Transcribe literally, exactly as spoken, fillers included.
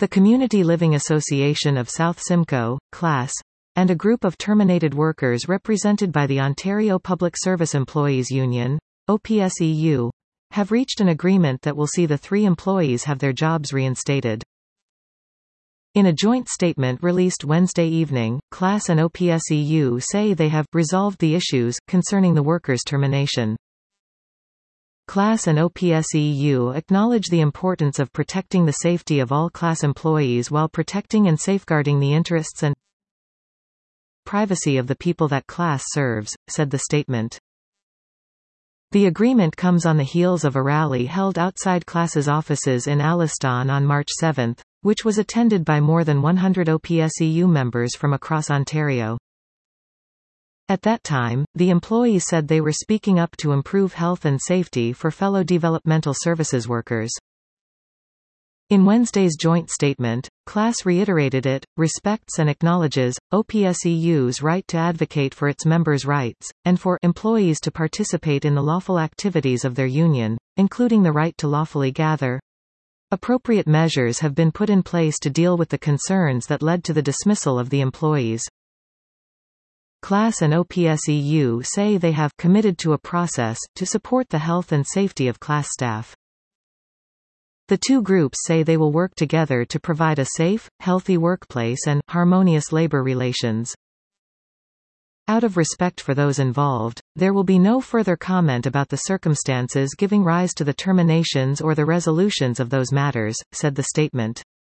The Community Living Association of South Simcoe, Class, and a group of terminated workers represented by the Ontario Public Service Employees Union, O P S E U, have reached an agreement that will see the three employees have their jobs reinstated. In a joint statement released Wednesday evening, Class and O P S E U say they have resolved the issues concerning the workers' termination. Class and O P S E U acknowledge the importance of protecting the safety of all Class employees while protecting and safeguarding the interests and privacy of the people that Class serves, said the statement. The agreement comes on the heels of a rally held outside Class's offices in Alliston on March seventh, which was attended by more than one hundred O P S E U members from across Ontario. At that time, the employees said they were speaking up to improve health and safety for fellow developmental services workers. In Wednesday's joint statement, Class reiterated it respects and acknowledges O P S E U's right to advocate for its members' rights, and for employees to participate in the lawful activities of their union, including the right to lawfully gather. Appropriate measures have been put in place to deal with the concerns that led to the dismissal of the employees. Class and O P S E U say they have committed to a process to support the health and safety of Class staff. The two groups say they will work together to provide a safe, healthy workplace and harmonious labor relations. Out of respect for those involved, there will be no further comment about the circumstances giving rise to the terminations or the resolutions of those matters, said the statement.